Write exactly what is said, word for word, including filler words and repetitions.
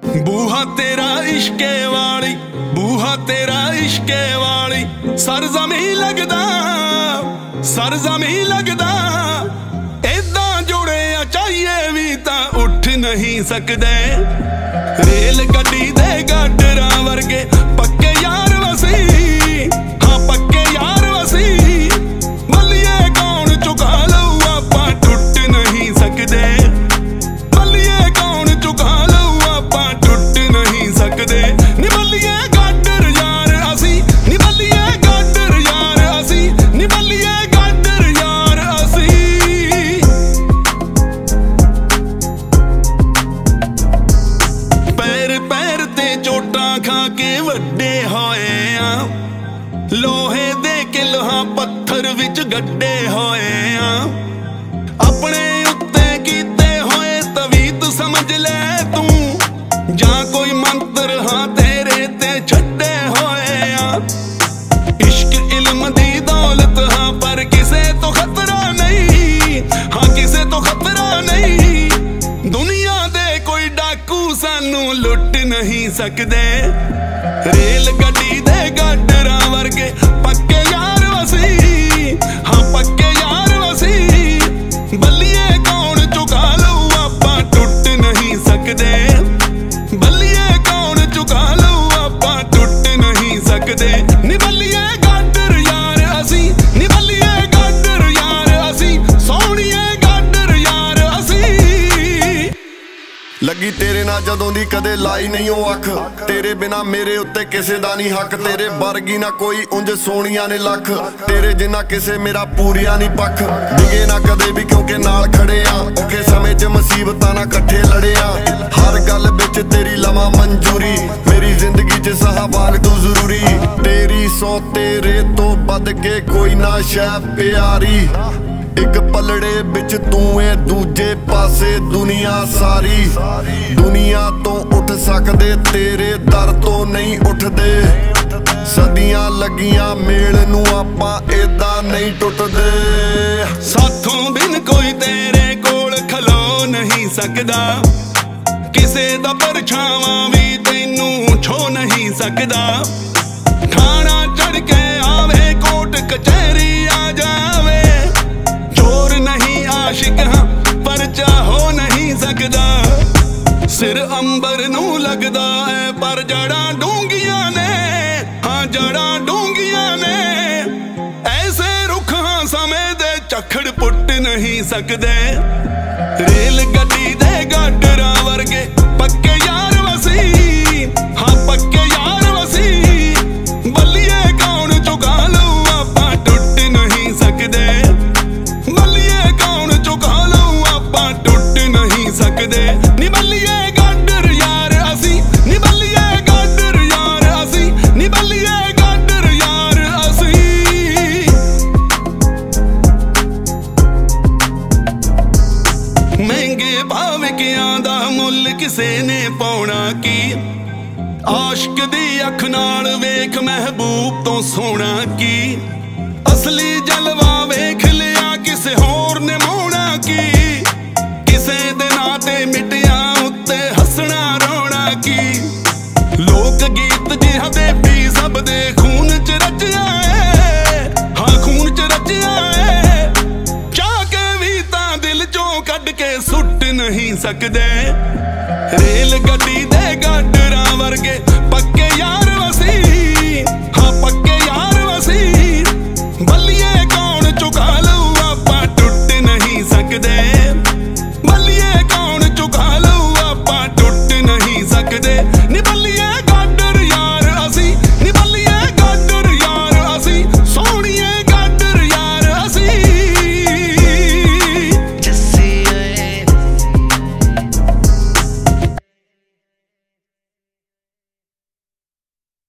बूहा तेरा इश्के वाली, बूहा तेरा इश्के वाली, सरजमी लगदा सरजमी लगदा। इदा जुड़े चाहिए भी तां उठ नहीं सकदे। रेल गड्डी दे गाडरां वर्गे पक्के यार वसी, हाँ पक्के यार वसी। बल्लिए कौन चुका लू आपां टुट नहीं सकदे। बल्लिए कौन चुका लू आपां टुट नहीं सकदे। निबल्लिए गाडर यार असी, निबल्लिए गाडर यार असी, निबल्लिए गाडर यार असी। पैर पैर ते चोटां खा के वड्डे होए आ, लोहे दे किल्हां पत्थर विच गड्डे होए आ। अपने उत्ते कीते होए तवीत समझ ले तू, जां कोई मंत्र हाँ तेरे ते छड्डे होए आ। इश्क इल्म दी दौलत हाँ पर किसे तो खतरा नहीं, हाँ किसे तो खतरा नहीं। दुनिया दे कोई डाकू सानू लुट नहीं सकदे। रेल गड्डी दे गाडरां वर्गे पक्के यार वसी, हाँ पक्के यार वसी। बल्लिए कौन चुका लू आपां टुट नहीं सकदे। बल्लिए कौन चुका लू आपां टुट नहीं सकदे। निबल्लिए गाडर यार असी, निबल्लिए गाडर यार असी, सोहणिए गाडर यार असी। लगी तेरे नाल जदों दी कदे लाई नहीं ओ अख, तेरे बिना मेरे उत्ते किसे दा नहीं हक। तेरे वर्गी ना कोई उंज सोहणियां ने लख, तेरे जिन्ना किसे मेरा पूरिया नहीं पख। डिगे ना कदे भी क्योंकि नाल खड़े आ, औखे समय च मुसीबतां ना कट्ठे लड़े आ। हर गल विच तेरी लवां मंजूरी, मेरी जिंदगी च सहवाग तू जरूरी। तेरी सौ तेरे तो बद के कोई ना शै प्यारी। एक पलड़े बिच तू है दूजे पासे दुनिया सारी। दुनिया तो उठ सकदे तेरे दर तो नहीं उठदे। सदियां लगियां मेल नू आपां एदा नहीं टुटदे। साथों बिन कोई तेरे कोल खलो नहीं सकदा, किसे दा परछावां भी तैनू छो नहीं सकदा। थाना चढ़ के आवे कोर्ट कचहरी आ जावे, चोर नहीं आशिक हाँ परचा हो नहीं सकदा। सिर अंबर नू लगदा है पर जड़ा डूंगियां ने, हाँ जड़ा डूंगियां ने। ऐसे रुख हाँ समय दे झखड़ पुट नहीं सकदे। रेल गड्डी दे गाडरां वर्गे पक्के यार वसी, हाँ पक्के यार वसी। बल्लिए कौन चुका लू आपां टुट नहीं सकदे। बल्लिए कौन चुका लू आपां टुट नहीं सकदे। निबल्लिए गाडर यार असी, निबल्लिए गाडर यार असी, निबल्लिए गाडर यार असी। महंगे भाविकियां दा मुल किसे ने पाउणा की, आशिक दी अख नाल वेख महबूब तो सोहणा की। असली जलवा वेख लिया किसे होर ने मोहणा की, किसे दे नां ते मिटिया उत्ते हसना रोना की। लोक गीत जिहा दे भी सब दे खून च रचिया है, हाँ खून च रचिया है। चाह के भी तां दिल चों कढ के सुट नहीं सकदे।